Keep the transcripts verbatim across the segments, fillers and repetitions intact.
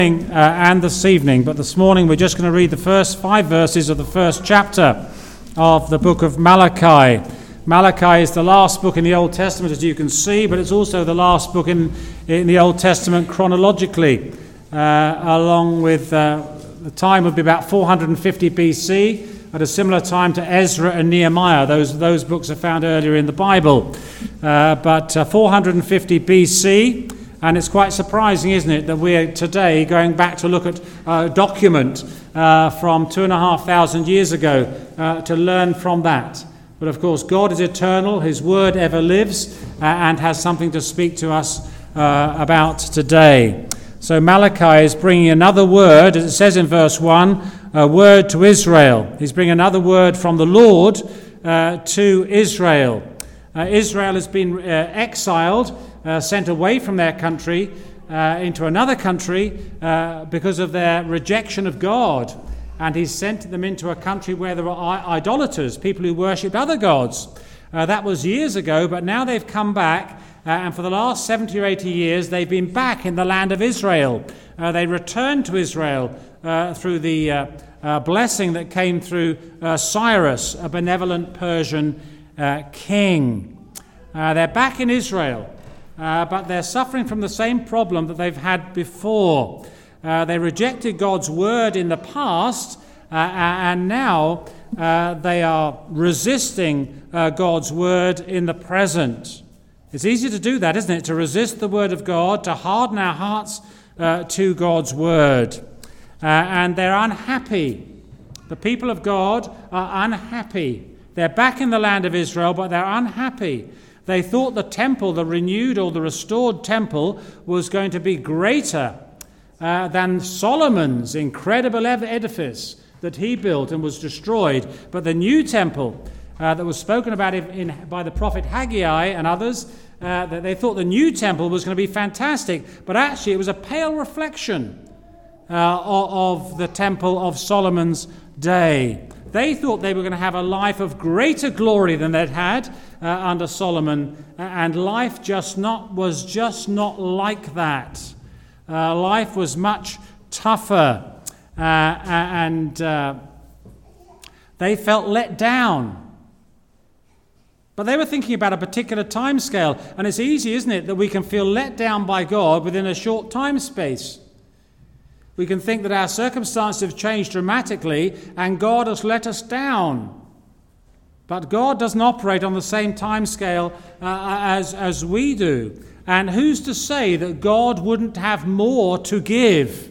Uh, and this evening, but this morning we're just going to read the first five verses of the first chapter of the book of Malachi. Malachi is the last book in the Old Testament, as you can see, but it's also the last book in, in the Old Testament chronologically, uh, along with uh, the time would be about four hundred fifty B C, at a similar time to Ezra and Nehemiah. Those, those books are found earlier in the Bible. Uh, but uh, four hundred fifty B C, and it's quite surprising, isn't it, that we're today going back to look at a document uh, from two and a half thousand years ago uh, to learn from that. But of course, God is eternal, His word ever lives, uh, and has something to speak to us uh, about today. So Malachi is bringing another word, as it says in verse one, a word to Israel. He's bringing another word from the Lord uh, to Israel. Uh, Israel has been uh, exiled, Uh, sent away from their country uh, into another country uh, because of their rejection of God. And He sent them into a country where there were I- idolaters, people who worshipped other gods. Uh, that was years ago, but now they've come back, uh, and for the last seventy or eighty years they've been back in the land of Israel. Uh, they returned to Israel uh, through the uh, uh, blessing that came through uh, Cyrus, a benevolent Persian uh, king. Uh, they're back in Israel. Uh, but they're suffering from the same problem that they've had before. Uh, they rejected God's word in the past, uh, and now uh, they are resisting uh, God's word in the present. It's easy to do that, isn't it? To resist the word of God, to harden our hearts uh, to God's word. Uh, and they're unhappy. The people of God are unhappy. They're back in the land of Israel, but they're unhappy. They thought the temple, the renewed or the restored temple, was going to be greater uh, than Solomon's incredible edifice that he built and was destroyed. But the new temple uh, that was spoken about in, in, by the prophet Haggai and others, uh, that they thought the new temple was going to be fantastic. But actually it was a pale reflection uh, of, of the temple of Solomon's day. They thought they were going to have a life of greater glory than they'd had uh, under Solomon, and life just not was just not like that. Uh, life was much tougher, uh, and uh, they felt let down. But they were thinking about a particular time scale, and it's easy, isn't it, that we can feel let down by God within a short time space. We can think that our circumstances have changed dramatically and God has let us down. But God doesn't operate on the same time scale uh, as, as we do. And who's to say that God wouldn't have more to give?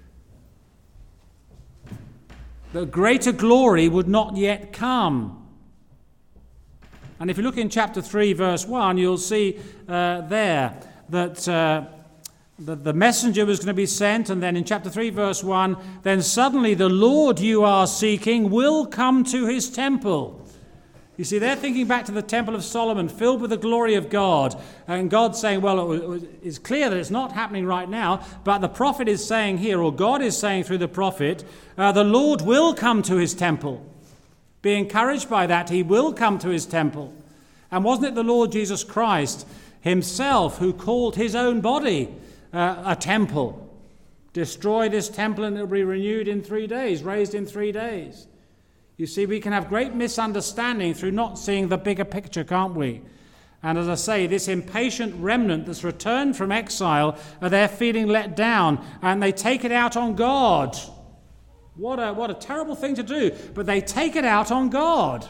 That greater glory would not yet come. And if you look in chapter three, verse one, you'll see uh, there that... Uh, The, the messenger was going to be sent, and then in chapter three, verse one, then suddenly the Lord you are seeking will come to his temple. You see, they're thinking back to the temple of Solomon, filled with the glory of God, and God saying, well, it it's clear that it's not happening right now, but the prophet is saying here, or God is saying through the prophet, uh, the Lord will come to his temple. Be encouraged by that, he will come to his temple. And wasn't it the Lord Jesus Christ himself who called his own body Uh, a temple? Destroy this temple and it will be renewed in three days, raised in three days. You see, we can have great misunderstanding through not seeing the bigger picture, can't we? And as I say, this impatient remnant that's returned from exile, uh, they're feeling let down and they take it out on God. What a, what a terrible thing to do, but they take it out on God.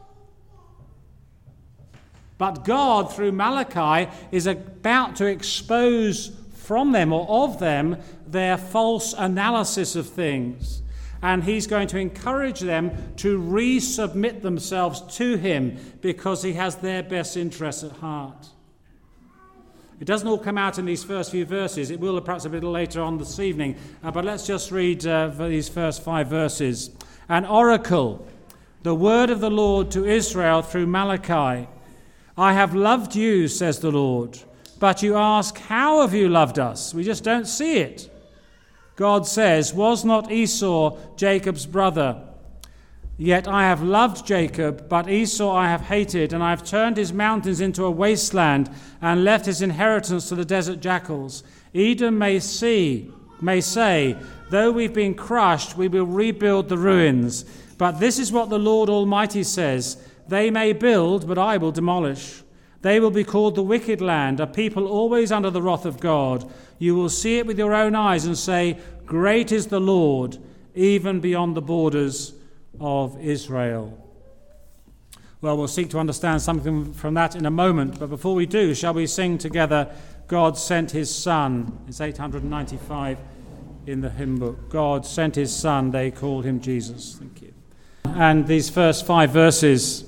But God, through Malachi, is about to expose from them or of them their false analysis of things. And he's going to encourage them to resubmit themselves to him because he has their best interests at heart. It doesn't all come out in these first few verses. It will perhaps a little later on this evening. Uh, but let's just read uh, these first five verses. An oracle, the word of the Lord to Israel through Malachi. I have loved you, says the Lord. But you ask, how have you loved us? We just don't see it. God says, was not Esau Jacob's brother? Yet I have loved Jacob, but Esau I have hated, and I have turned his mountains into a wasteland and left his inheritance to the desert jackals. Edom may see may say, though we've been crushed, we will rebuild the ruins. But this is what the Lord Almighty says, they may build, but I will demolish. They will be called the wicked land, a people always under the wrath of God. You will see it with your own eyes and say, great is the Lord, even beyond the borders of Israel. Well, we'll seek to understand something from that in a moment, but before we do, shall we sing together, God Sent His Son? It's eight hundred ninety-five in the hymn book. God sent His Son, they called Him Jesus. Thank you. And these first five verses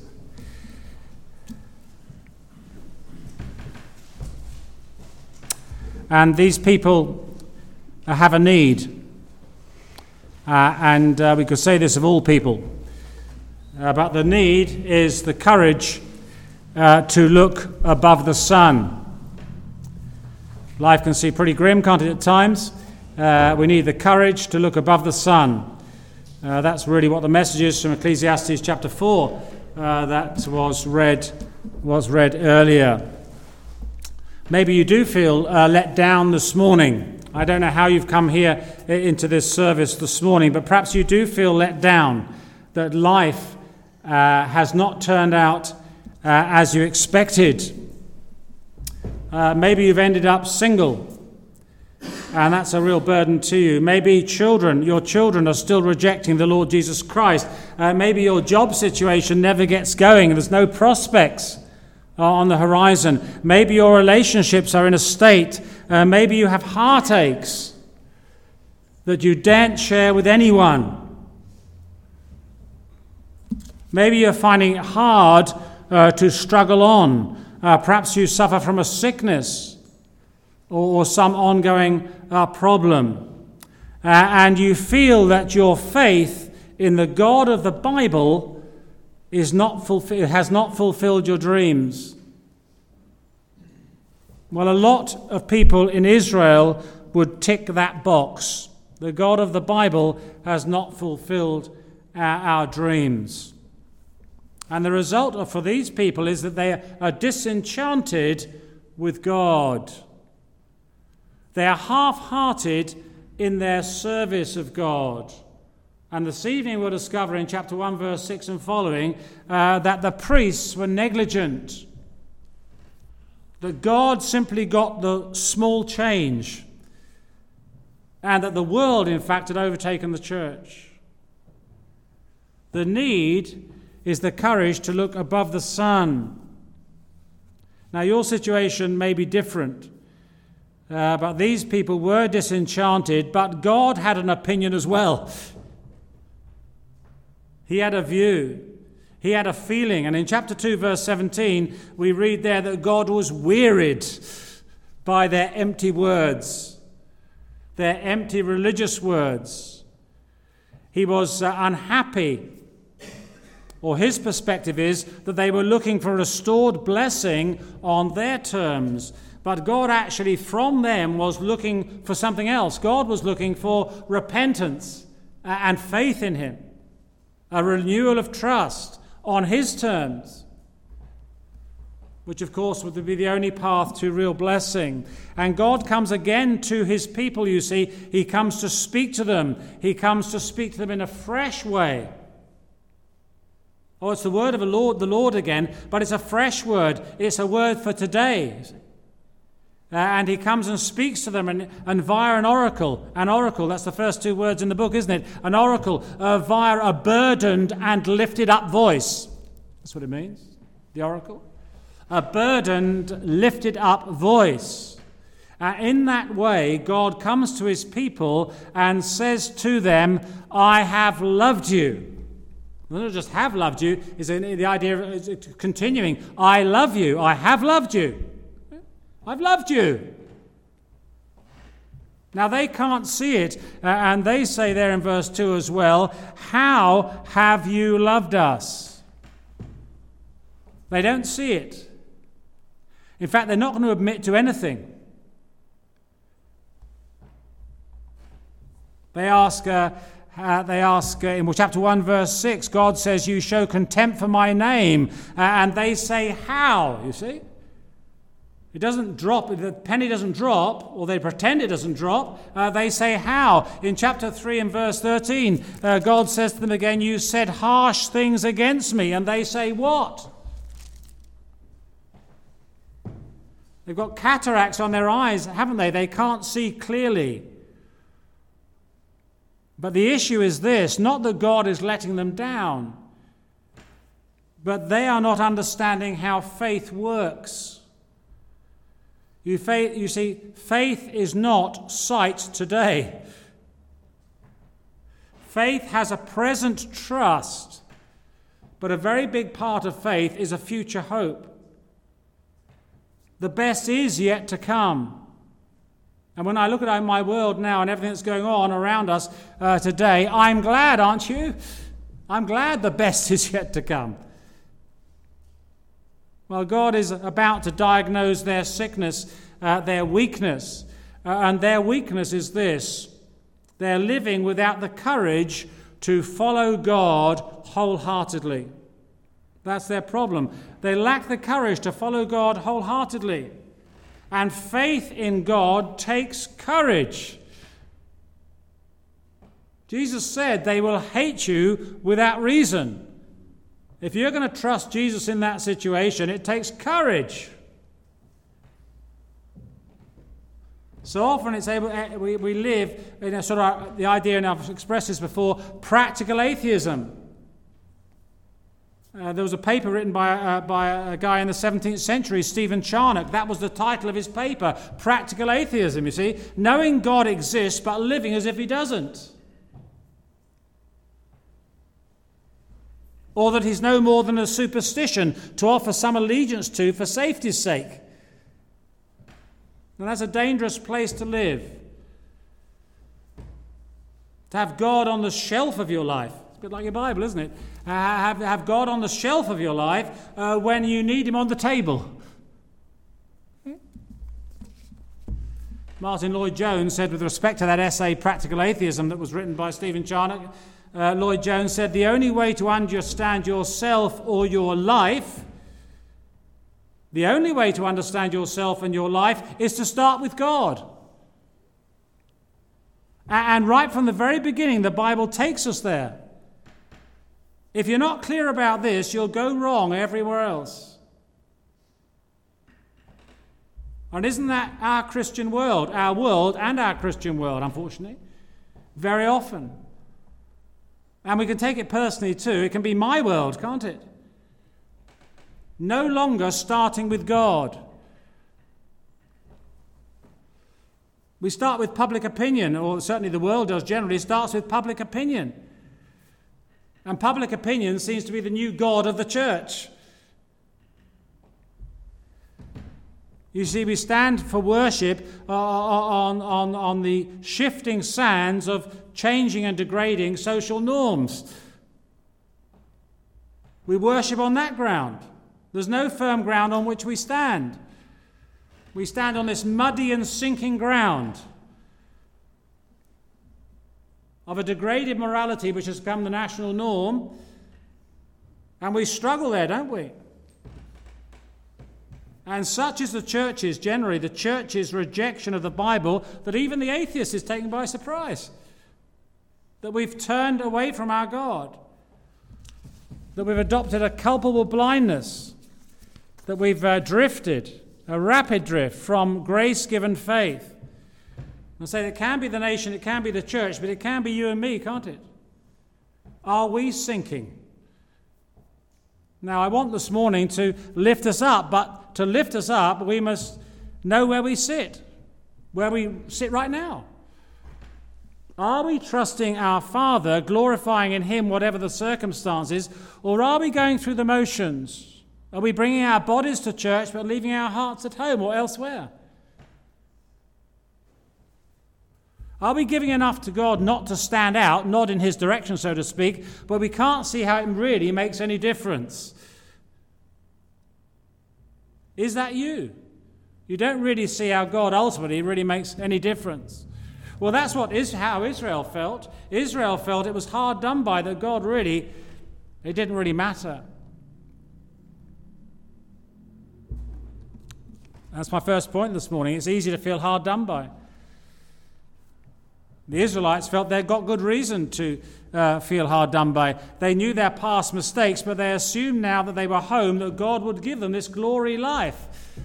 and these people uh, have a need. Uh, and uh, we could say this of all people. Uh, but the need is the courage uh, to look above the sun. Life can seem pretty grim, can't it, at times? Uh, we need the courage to look above the sun. Uh, that's really what the message is from Ecclesiastes chapter four uh, that was read, was read earlier. Maybe you do feel uh, let down this morning. I don't know how you've come here into this service this morning, but perhaps you do feel let down, that life uh, has not turned out uh, as you expected. Uh, maybe you've ended up single, and that's a real burden to you. Maybe children, your children are still rejecting the Lord Jesus Christ. Uh, maybe your job situation never gets going, and there's no prospects on the horizon. Maybe your relationships are in a state, uh, maybe you have heartaches that you daren't share with anyone. Maybe you're finding it hard uh, to struggle on. Uh, perhaps you suffer from a sickness or, or some ongoing uh, problem. Uh, and you feel that your faith in the God of the Bible is not fulfill- has not fulfilled your dreams. Well, a lot of people in Israel would tick that box. The God of the Bible has not fulfilled our, our dreams. And the result for these people is that they are disenchanted with God. They are half-hearted in their service of God. And this evening we'll discover in chapter one, verse six and following, uh, that the priests were negligent. That God simply got the small change. And that the world, in fact, had overtaken the church. The need is the courage to look above the sun. Now, your situation may be different. Uh, but these people were disenchanted, but God had an opinion as well. He had a view. He had a feeling. And in chapter two, verse seventeen, we read there that God was wearied by their empty words, their empty religious words. He was uh, unhappy, or his perspective is that they were looking for restored blessing on their terms. But God actually, from them, was looking for something else. God was looking for repentance and faith in him, a renewal of trust on his terms, which of course would be the only path to real blessing. And God comes again to his people, you see. He comes to speak to them. He comes to speak to them in a fresh way. Oh, it's the word of the Lord, the Lord again, but it's a fresh word. It's a word for today. Uh, and he comes and speaks to them and, and via an oracle. An oracle, that's the first two words in the book, isn't it? An oracle, uh, via a burdened and lifted up voice. That's what it means, the oracle. A burdened, lifted up voice. Uh, in that way, God comes to his people and says to them, I have loved you. Not just have loved you, is the idea of continuing. I love you. I have loved you. I've loved you. Now they can't see it, uh, and they say there in verse two as well, how have you loved us? They don't see it. In fact, they're not going to admit to anything. They ask, uh, uh, they ask uh, in chapter one, verse six, God says, you show contempt for my name. Uh, and they say, how? You see? It doesn't drop, the penny doesn't drop, or they pretend it doesn't drop. Uh, they say, how? In chapter three and verse thirteen, uh, God says to them again, you said harsh things against me. And they say, what? They've got cataracts on their eyes, haven't they? They can't see clearly. But the issue is this, not that God is letting them down, but they are not understanding how faith works. You, faith, you see, faith is not sight today. Faith has a present trust, but a very big part of faith is a future hope. The best is yet to come. And when I look at my world now and everything that's going on around us uh, today, I'm glad, aren't you? I'm glad the best is yet to come. Well, God is about to diagnose their sickness, uh, their weakness. Uh, and their weakness is this. They're living without the courage to follow God wholeheartedly. That's their problem. They lack the courage to follow God wholeheartedly. And faith in God takes courage. Jesus said they will hate you without reason. If you're going to trust Jesus in that situation, it takes courage. So often it's able, we, we live in a sort of, the idea, and I've expressed this before, practical atheism. Uh, there was a paper written by, uh, by a guy in the seventeenth century, Stephen Charnock. That was the title of his paper, Practical Atheism, you see. Knowing God exists, but living as if he doesn't. Or that he's no more than a superstition to offer some allegiance to for safety's sake. And that's a dangerous place to live. To have God on the shelf of your life. It's a bit like your Bible, isn't it? Uh, have, have God on the shelf of your life uh, when you need him on the table. Martin Lloyd-Jones said, with respect to that essay, Practical Atheism, that was written by Stephen Charnock, uh, Lloyd-Jones said, the only way to understand yourself or your life, the only way to understand yourself and your life is to start with God. And right from the very beginning, the Bible takes us there. If you're not clear about this, you'll go wrong everywhere else. And isn't that our Christian world, our world and our Christian world, unfortunately? Very often. And we can take it personally too. It can be my world, can't it? No longer starting with God. We start with public opinion, or certainly the world does generally, starts with public opinion. And public opinion seems to be the new God of the church. You see, we stand for worship uh, on, on, on the shifting sands of changing and degrading social norms. We worship on that ground. There's no firm ground on which we stand. We stand on this muddy and sinking ground of a degraded morality which has become the national norm, and we struggle there, don't we? And such is the church's, generally, the church's rejection of the Bible, that even the atheist is taken by surprise. That we've turned away from our God. That we've adopted a culpable blindness. That we've uh, drifted, a rapid drift from grace-given faith. I say it can be the nation, it can be the church, but it can be you and me, can't it? Are we sinking? Now, I want this morning to lift us up, but to lift us up, we must know where we sit, where we sit right now. Are we trusting our Father, glorifying in him whatever the circumstances, or are we going through the motions? Are we bringing our bodies to church but leaving our hearts at home or elsewhere? Are we giving enough to God not to stand out, not in his direction, so to speak, but we can't see how it really makes any difference? Is that you? You don't really see how God ultimately really makes any difference. Well, that's what is how Israel felt. Israel felt it was hard done by, that God really, it didn't really matter. That's my first point this morning. It's easy to feel hard done by. The Israelites felt they'd got good reason to uh, feel hard done by. They knew their past mistakes, but they assumed now that they were home that God would give them this glory life.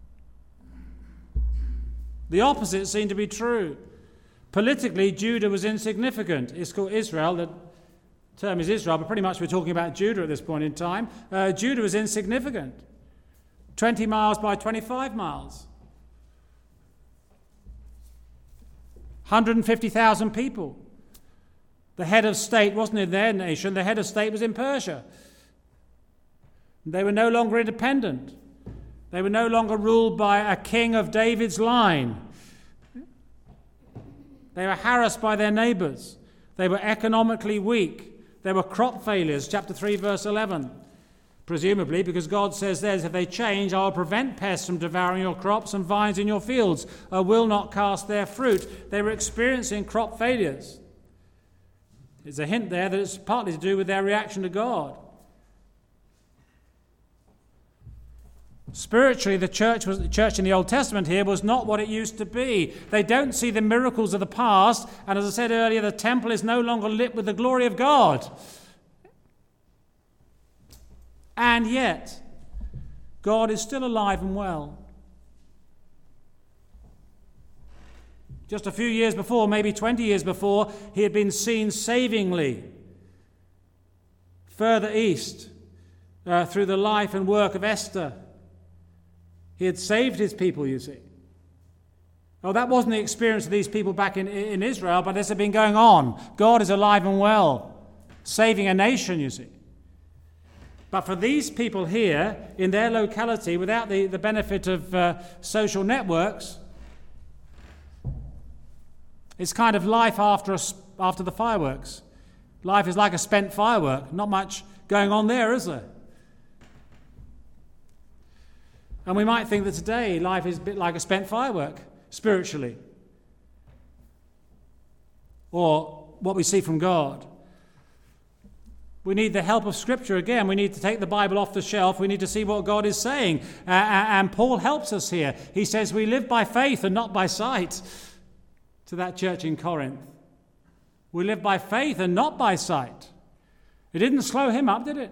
The opposite seemed to be true. Politically, Judah was insignificant. It's called Israel. The term is Israel, but pretty much we're talking about Judah at this point in time. Uh, Judah was insignificant. twenty miles by twenty-five miles. one hundred fifty thousand people. The head of state wasn't in their nation. The head of state was in Persia. They were no longer independent. They were no longer ruled by a king of David's line. They were harassed by their neighbours. They were economically weak. There were crop failures, chapter three, verse eleven. Presumably, because God says there, if they change, I will prevent pests from devouring your crops and vines in your fields. I will not cast their fruit. They were experiencing crop failures. There's a hint there that it's partly to do with their reaction to God. Spiritually, the church was the church in the Old Testament here was not what it used to be. They don't see the miracles of the past, and as I said earlier, the temple is no longer lit with the glory of God. And yet, God is still alive and well. Just a few years before, maybe twenty years before, he had been seen savingly further east uh, through the life and work of Esther. He had saved his people, you see. Oh, that wasn't the experience of these people back in, in Israel, but this had been going on. God is alive and well, saving a nation, you see. But for these people here, in their locality, without the, the benefit of uh, social networks, it's kind of life after, a, after the fireworks. Life is like a spent firework. Not much going on there, is there? And we might think that today life is a bit like a spent firework, spiritually. Or what we see from God. We need the help of Scripture again. We need to take the Bible off the shelf. We need to see what God is saying. Uh, and Paul helps us here. He says we live by faith and not by sight, to that church in Corinth. We live by faith and not by sight. It didn't slow him up, did it?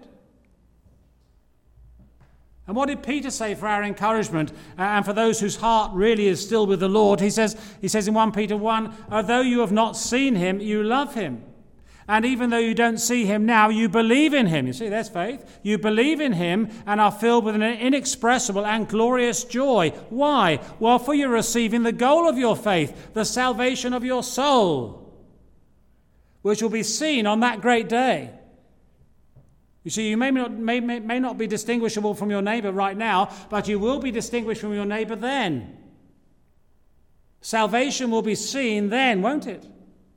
And what did Peter say for our encouragement uh, and for those whose heart really is still with the Lord? He says, he says in First Peter one, although you have not seen him, you love him. And even though you don't see him now, you believe in him. You see, there's faith. You believe in him and are filled with an inexpressible and glorious joy. Why? Well, for you're receiving the goal of your faith, the salvation of your soul, which will be seen on that great day. You see, you may not, may, may, may not be distinguishable from your neighbour right now, but you will be distinguished from your neighbour then. Salvation will be seen then, won't it?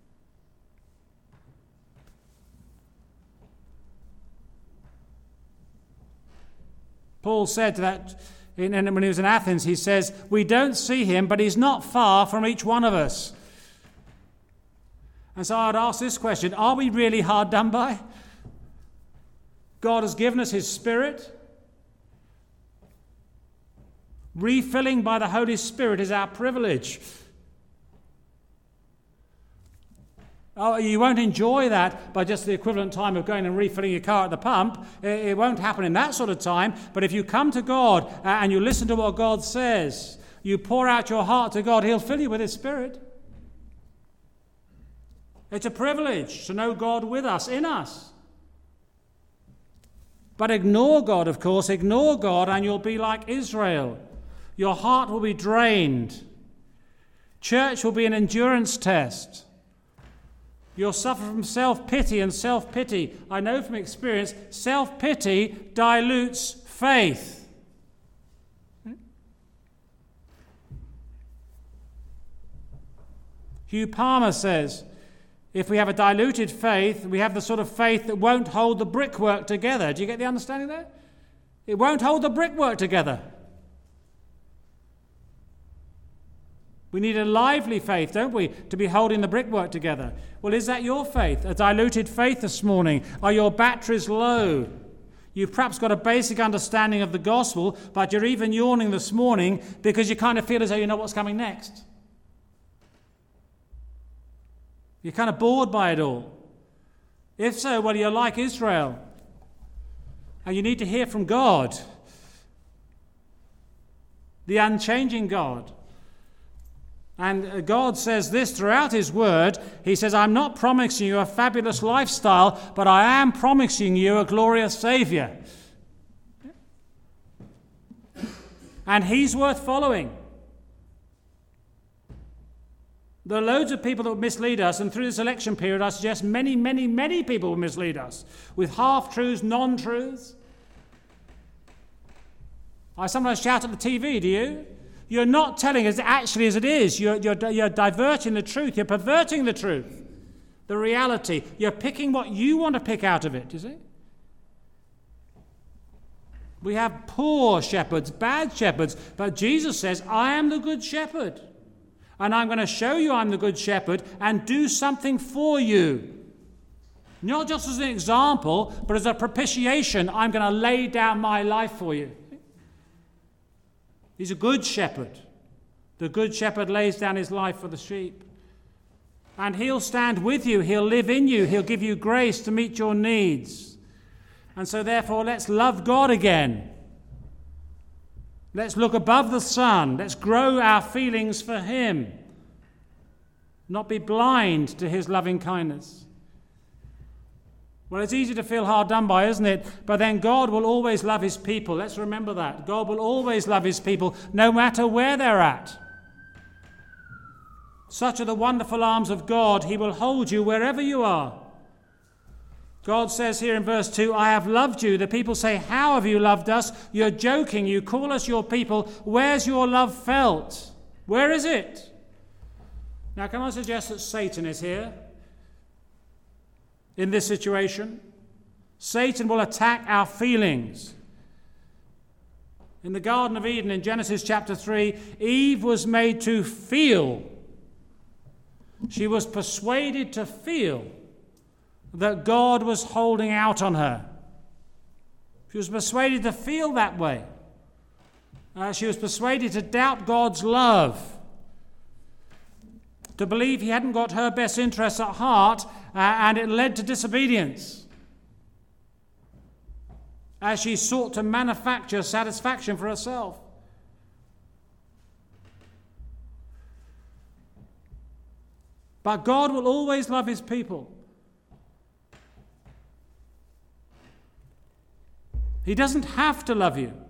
Paul said that in, when he was in Athens, he says, we don't see him, but he's not far from each one of us. And so I'd ask this question, are we really hard done by? God has given us his Spirit. Refilling by the Holy Spirit is our privilege. Oh, you won't enjoy that by just the equivalent time of going and refilling your car at the pump. It, it won't happen in that sort of time. But if you come to God and you listen to what God says, you pour out your heart to God, he'll fill you with his Spirit. It's a privilege to know God with us, in us. But ignore God, of course, ignore God and you'll be like Israel. Your heart will be drained. Church will be an endurance test. You'll suffer from self-pity, and self-pity, I know from experience, self-pity dilutes faith. Hugh Palmer says, if we have a diluted faith, we have the sort of faith that won't hold the brickwork together. Do you get the understanding there? It won't hold the brickwork together. We need a lively faith, don't we, to be holding the brickwork together. Well, is that your faith? A diluted faith this morning? Are your batteries low? You've perhaps got a basic understanding of the gospel, but you're even yawning this morning because you kind of feel as though you know what's coming next. You're kind of bored by it all. If so, well, you're like Israel. And you need to hear from God, the unchanging God. And God says this throughout his word. He says, I'm not promising you a fabulous lifestyle, but I am promising you a glorious Savior. And he's worth following. There are loads of people that will mislead us, and through this election period, I suggest many, many, many people will mislead us with half-truths, non-truths. I sometimes shout at the T V, do you? You're not telling it actually as it is. You're, you're, you're diverting the truth. You're perverting the truth, the reality. You're picking what you want to pick out of it, you see? We have poor shepherds, bad shepherds, but Jesus says, I am the good shepherd. And I'm going to show you I'm the good shepherd and do something for you. Not just as an example, but as a propitiation. I'm going to lay down my life for you. He's a good shepherd. The good shepherd lays down his life for the sheep. And he'll stand with you. He'll live in you. He'll give you grace to meet your needs. And so therefore, let's love God again. Let's look above the sun. Let's grow our feelings for him. Not be blind to his loving kindness. Well, it's easy to feel hard done by, isn't it? But then God will always love his people. Let's remember that. God will always love his people, no matter where they're at. Such are the wonderful arms of God. He will hold you wherever you are. God says here in verse two, I have loved you. The people say, how have you loved us? You're joking. You call us your people. Where's your love felt? Where is it? Now, can I suggest that Satan is here in this situation? Satan will attack our feelings. In the Garden of Eden, in Genesis chapter three, Eve was made to feel. She was persuaded to feel that God was holding out on her. She was persuaded to feel that way. Uh, she was persuaded to doubt God's love, to believe he hadn't got her best interests at heart, uh, and it led to disobedience as she sought to manufacture satisfaction for herself. But God will always love his people. He doesn't have to love you.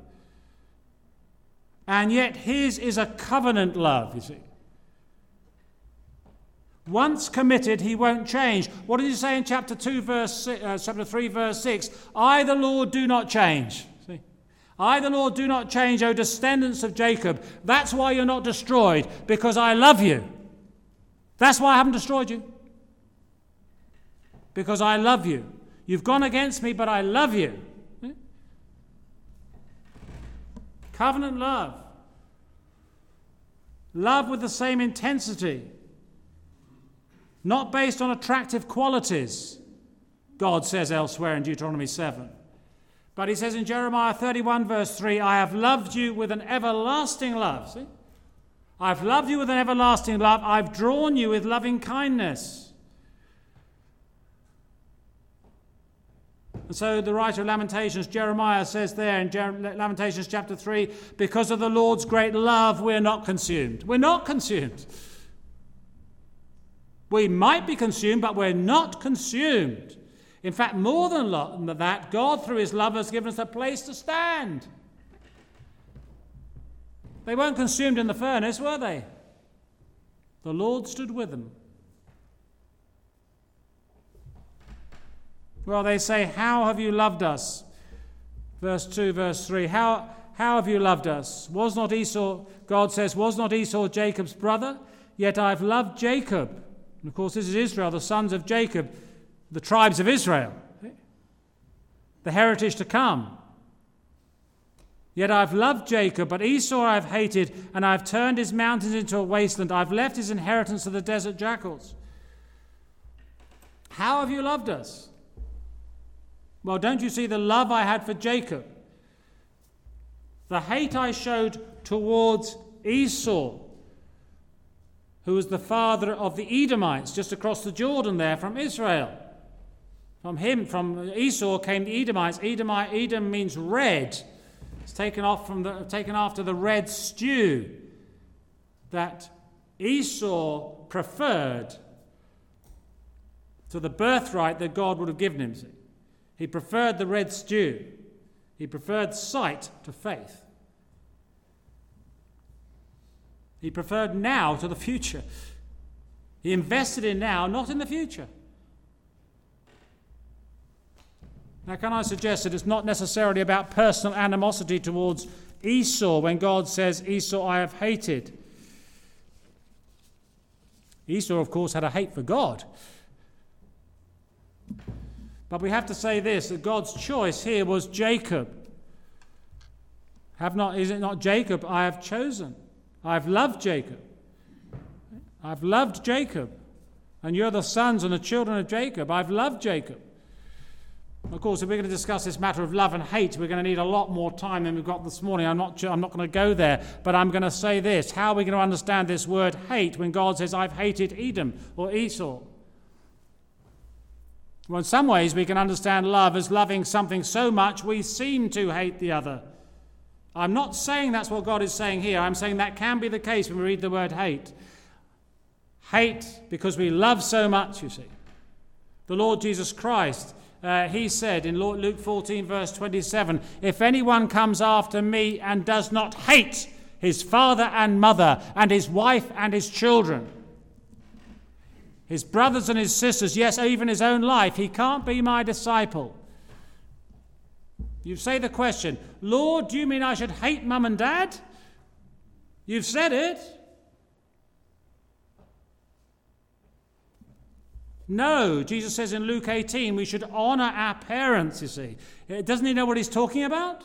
And yet his is a covenant love, you see. Once committed, he won't change. What did he say in chapter two, verse six, uh, chapter three, verse six? I, the Lord, do not change. See? I, the Lord, do not change, O descendants of Jacob. That's why you're not destroyed, because I love you. That's why I haven't destroyed you. Because I love you. You've gone against me, but I love you. Covenant love. Love with the same intensity. Not based on attractive qualities, God says elsewhere in Deuteronomy seven. But he says in Jeremiah thirty-one verse three, I have loved you with an everlasting love. See? I've loved you with an everlasting love. I've drawn you with loving kindness. And so the writer of Lamentations, Jeremiah, says there in Jer- Lamentations chapter three, because of the Lord's great love, we're not consumed. We're not consumed. We might be consumed, but we're not consumed. In fact, more than that, God, through his love, has given us a place to stand. They weren't consumed in the furnace, were they? The Lord stood with them. Well, they say, how have you loved us? Verse two, verse three. How, how have you loved us? Was not Esau, God says, was not Esau Jacob's brother? Yet I've loved Jacob. And of course, this is Israel, the sons of Jacob, the tribes of Israel, the heritage to come. Yet I've loved Jacob, but Esau I've hated, and I've turned his mountains into a wasteland. I've left his inheritance to the desert jackals. How have you loved us? Well, don't you see the love I had for Jacob? The hate I showed towards Esau, who was the father of the Edomites, just across the Jordan there from Israel. From him, from Esau came the Edomites. Edomite, Edom means red. It's taken off from the taken after the red stew that Esau preferred to the birthright that God would have given him. See? He preferred the red stew. He preferred sight to faith. He preferred now to the future. He invested in now, not in the future. Now, can I suggest that it's not necessarily about personal animosity towards Esau when God says, Esau I have hated. Esau, of course, had a hate for God. But we have to say this, that God's choice here was Jacob. Have not, is it not Jacob I have chosen? I've loved Jacob. I've loved Jacob. And you're the sons and the children of Jacob. I've loved Jacob. Of course, if we're going to discuss this matter of love and hate, we're going to need a lot more time than we've got this morning. I'm not, I'm not going to go there, but I'm going to say this. How are we going to understand this word hate when God says, I've hated Edom or Esau? Well, in some ways, we can understand love as loving something so much we seem to hate the other. I'm not saying that's what God is saying here. I'm saying that can be the case when we read the word hate. Hate because we love so much, you see. The Lord Jesus Christ, uh, he said in Luke fourteen, verse twenty-seven, if anyone comes after me and does not hate his father and mother and his wife and his children, his brothers and his sisters, yes, even his own life, he can't be my disciple. You say the question, Lord, do you mean I should hate mum and dad? You've said it. No, Jesus says in Luke eighteen, we should honour our parents, you see. Doesn't he know what he's talking about?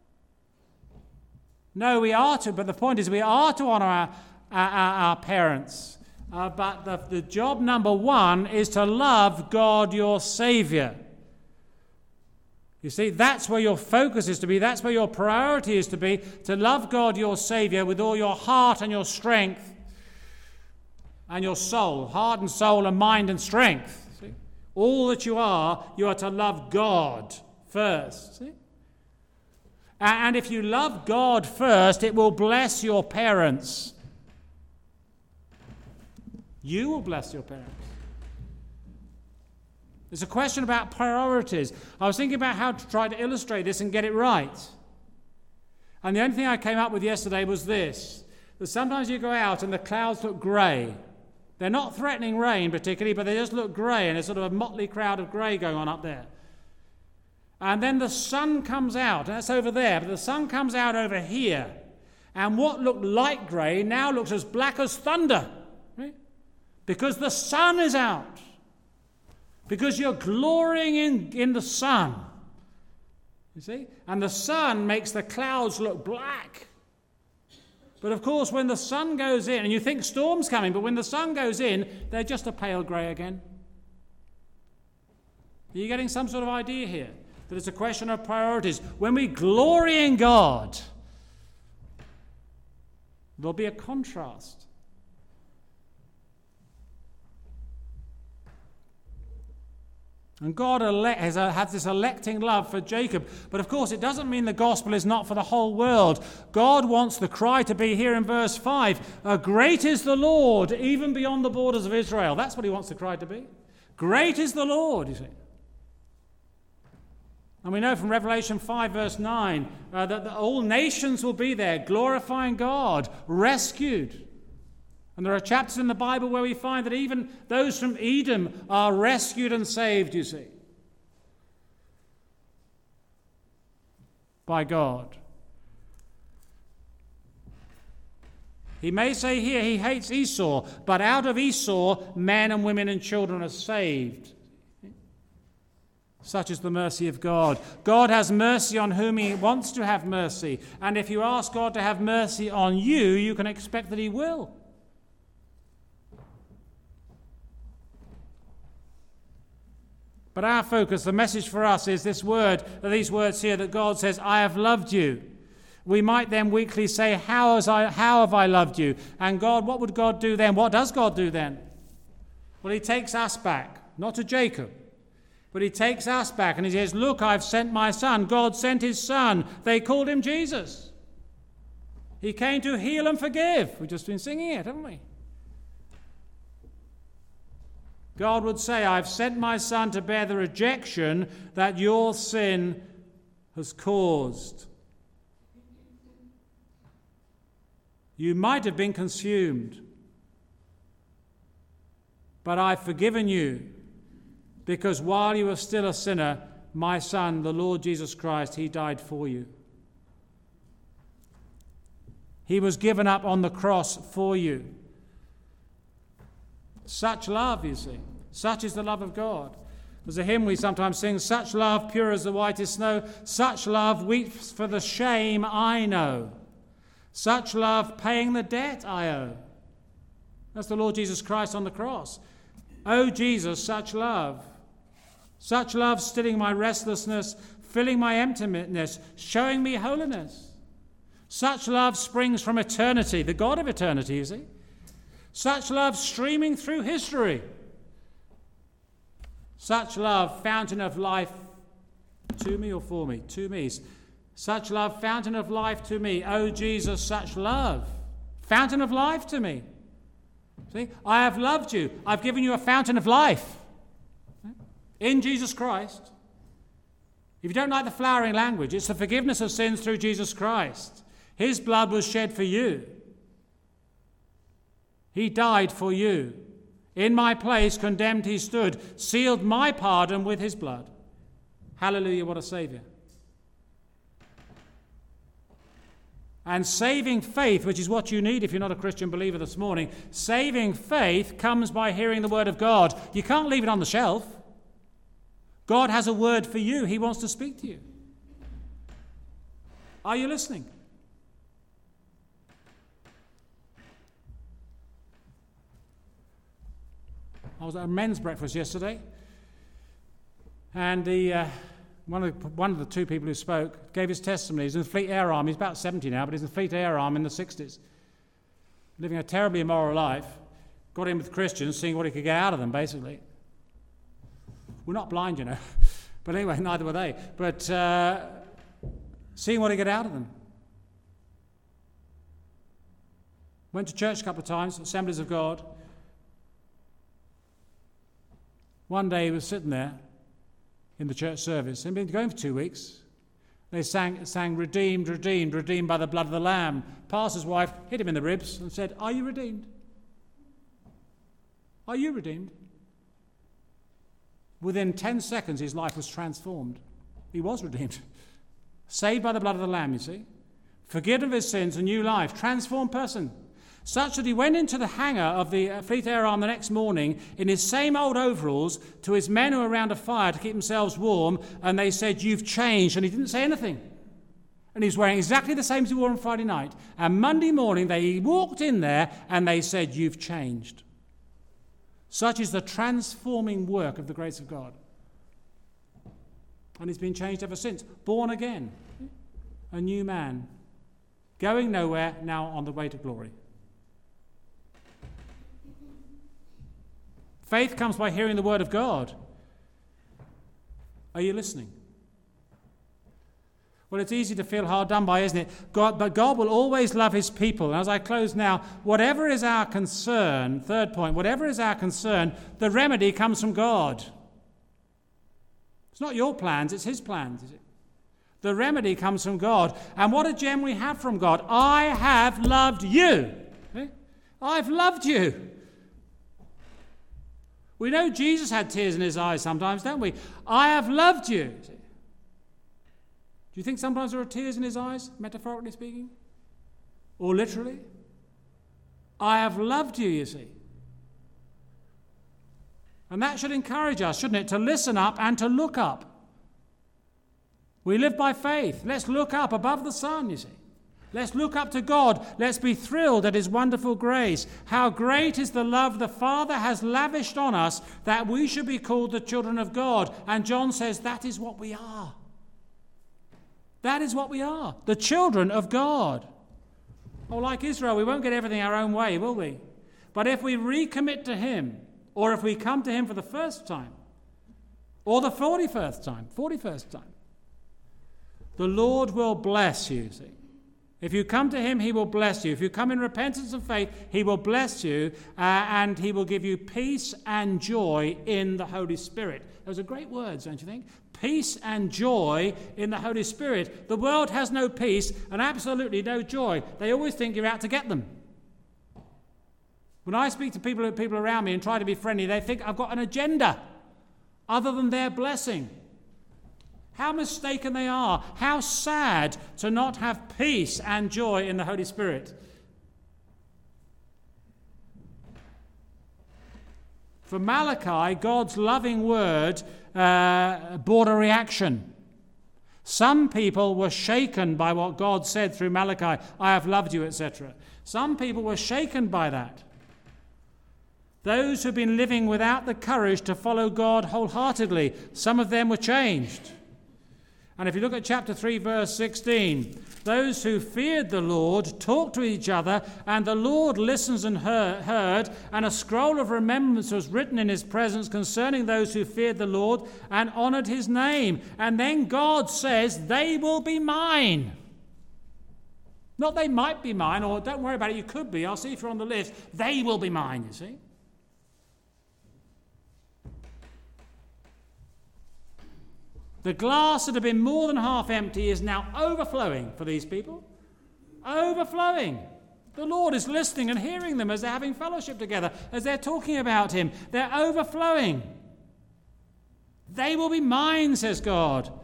No, we are to, but the point is we are to honour our, our, our parents. Uh, but the, the job number one is to love God, your Saviour. You see, that's where your focus is to be. That's where your priority is to be, to love God, your Saviour, with all your heart and your strength and your soul. Heart and soul and mind and strength. See? All that you are, you are to love God first. See? And if you love God first, it will bless your parents. You will bless your parents. It's a question about priorities. I was thinking about how to try to illustrate this and get it right. And the only thing I came up with yesterday was this, that sometimes you go out and the clouds look grey. They're not threatening rain particularly, but they just look grey, and there's sort of a motley crowd of grey going on up there. And then the sun comes out, and that's over there, but the sun comes out over here, and what looked light grey now looks as black as thunder, right? Because the sun is out. Because you're glorying in, in the sun. You see? And the sun makes the clouds look black. But of course, when the sun goes in, and you think storm's coming, but when the sun goes in, they're just a pale grey again. Are you getting some sort of idea here? That it's a question of priorities. When we glory in God, there'll be a contrast. And God ele- has, uh, has this electing love for Jacob. But of course, it doesn't mean the gospel is not for the whole world. God wants the cry to be here in verse five. Uh, Great is the Lord, even beyond the borders of Israel. That's what he wants the cry to be. Great is the Lord, you see. And we know from Revelation five, verse nine, uh, that the, all nations will be there, glorifying God, rescued. And there are chapters in the Bible where we find that even those from Edom are rescued and saved, you see, by God. He may say here he hates Esau, but out of Esau, men and women and children are saved. Such is the mercy of God. God has mercy on whom he wants to have mercy. And if you ask God to have mercy on you, you can expect that he will. But our focus, the message for us is this word, these words here that God says, I have loved you. We might then weakly say, how, has I, how have I loved you? And God, what would God do then? What does God do then? Well, he takes us back, not to Jacob, but he takes us back and he says, look, I've sent my son. God sent his son. They called him Jesus. He came to heal and forgive. We've just been singing it, haven't we? God would say, I've sent my son to bear the rejection that your sin has caused. You might have been consumed, but I've forgiven you because while you were still a sinner, my son, the Lord Jesus Christ, he died for you. He was given up on the cross for you. Such love, you see. Such is the love of God. There's a hymn we sometimes sing, such love pure as the whitest snow, such love weeps for the shame I know. Such love paying the debt I owe. That's the Lord Jesus Christ on the cross. Oh, Jesus, such love. Such love stilling my restlessness, filling my emptiness, showing me holiness. Such love springs from eternity, the God of eternity, you see. Such love streaming through history. Such love, fountain of life to me or for me? To me. Such love, fountain of life to me. Oh, Jesus, such love. Fountain of life to me. See, I have loved you. I've given you a fountain of life in Jesus Christ. If you don't like the flowering language, it's the forgiveness of sins through Jesus Christ. His blood was shed for you. He died for you. In my place, condemned he stood, sealed my pardon with his blood. Hallelujah, what a Saviour. And saving faith, which is what you need if you're not a Christian believer this morning, saving faith comes by hearing the word of God. You can't leave it on the shelf. God has a word for you. He wants to speak to you. Are you listening? I was at a men's breakfast yesterday, and the uh, one of the, one of the two people who spoke gave his testimony. He's in the Fleet Air Arm. He's about seventy now, but he's in the Fleet Air Arm in the sixties, living a terribly immoral life. Got in with Christians, seeing what he could get out of them, basically. We're not blind, you know, but anyway, neither were they. But uh, seeing what he could get out of them. Went to church a couple of times, Assemblies of God. One day he was sitting there in the church service. He'd been going for two weeks. They sang, sang, redeemed, redeemed, redeemed by the blood of the Lamb. Pastor's wife hit him in the ribs and said, are you redeemed? Are you redeemed? Within ten seconds, his life was transformed. He was redeemed. Saved by the blood of the Lamb, you see. Forgiven of his sins, a new life, transformed person. Such that he went into the hangar of the Fleet Air Arm the next morning in his same old overalls to his men who were around a fire to keep themselves warm, and they said, you've changed, and he didn't say anything. And he was wearing exactly the same as he wore on Friday night. And Monday morning they walked in there and they said, you've changed. Such is the transforming work of the grace of God. And he's been changed ever since. Born again. A new man. Going nowhere, now on the way to glory. Faith comes by hearing the word of God. Are you listening? Well, it's easy to feel hard done by, isn't it? God, but God will always love his people. And as I close now, whatever is our concern, third point, whatever is our concern, the remedy comes from God. It's not your plans, it's his plans, is it? The remedy comes from God. And what a gem we have from God. I have loved you. Eh? I've loved you. We know Jesus had tears in his eyes sometimes, don't we? I have loved you. Do you think sometimes there are tears in his eyes, metaphorically speaking? Or literally? I have loved you, you see. And that should encourage us, shouldn't it, to listen up and to look up. We live by faith. Let's look up above the sun, you see. Let's look up to God. Let's be thrilled at his wonderful grace. How great is the love the Father has lavished on us that we should be called the children of God. And John says that is what we are. That is what we are, the children of God. Oh, like Israel, we won't get everything our own way, will we? But if we recommit to him, or if we come to him for the first time, or the forty-first time, forty-first time, the Lord will bless you, see. If you come to him, he will bless you. If you come in repentance and faith, he will bless you, uh, and he will give you peace and joy in the Holy Spirit. Those are great words, don't you think? Peace and joy in the Holy Spirit. The world has no peace and absolutely no joy. They always think you're out to get them. When I speak to people, people around me and try to be friendly, they think I've got an agenda other than their blessing. How mistaken they are. How sad to not have peace and joy in the Holy Spirit. For Malachi, God's loving word uh, brought a reaction. Some people were shaken by what God said through Malachi, I have loved you, et cetera. Some people were shaken by that. Those who've been living without the courage to follow God wholeheartedly, some of them were changed. And if you look at chapter three, verse sixteen, those who feared the Lord talked to each other, and the Lord listens and heard, and a scroll of remembrance was written in his presence concerning those who feared the Lord and honoured his name. And then God says, they will be mine. Not they might be mine, or don't worry about it, you could be. I'll see if you're on the list. They will be mine, you see. The glass that had been more than half empty is now overflowing for these people. Overflowing. The Lord is listening and hearing them as they're having fellowship together, as they're talking about him. They're overflowing. They will be mine, says God.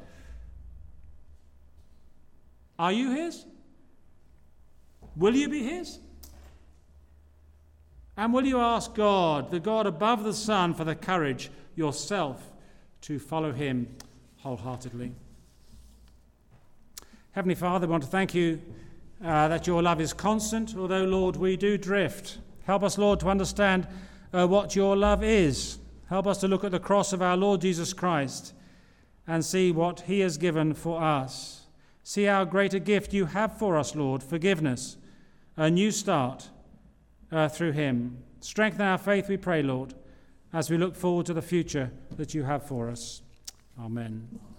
Are you his? Will you be his? And will you ask God, the God above the sun, for the courage yourself to follow him wholeheartedly? Heavenly Father, we want to thank you uh, that your love is constant, although, Lord, we do drift. Help us, Lord, to understand uh, what your love is. Help us to look at the cross of our Lord Jesus Christ and see what he has given for us. See how great a gift you have for us, Lord, forgiveness, a new start uh, through him. Strengthen our faith, we pray, Lord, as we look forward to the future that you have for us. Amen.